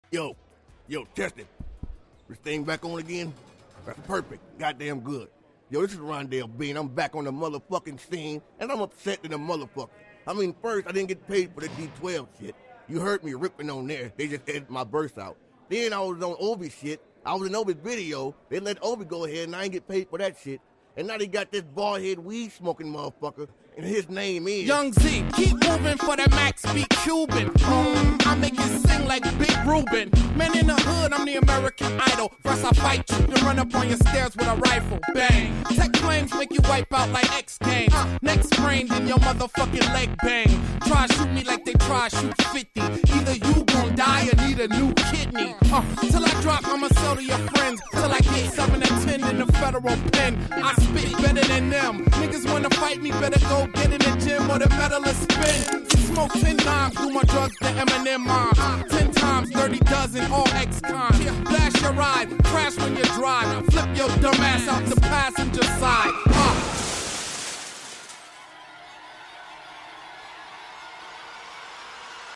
Yo, test it. This thing back on again? That's perfect. Goddamn good. Yo, this is Rondell Bean. I'm back on the motherfucking scene, and I'm upset to the motherfucker. I mean, first, I didn't get paid for the D12 shit. You heard me ripping on there. They just edited my verse out. Then I was on Obi shit. I was in Obi's video. They let Obi go ahead, and I ain't get paid for that shit. And now they got this bald-head weed-smoking motherfucker, and his name is... Young Z, keep moving for that Max beat Cuban. I make it sing like Big Ruben. Man in the hood, I'm the American Idol. First I fight you, then run up on your stairs with a rifle. Bang. Tech flames make you wipe out like X Games. Next brain, then your motherfucking leg bang. Try shoot me like they try shoot 50. Either you gon' die or need a new kidney. Till I drop, I'ma sell to your friends. Till I get 7 or 10 in the federal pen. I spit better than them. Niggas wanna fight me, better go get in the gym or the metal is spin. Smoke 10 times, do my drugs to Eminem mom. 10 times, 30 dozen, all ex-con. Flash your ride, crash when you drive. Flip your dumb ass out the passenger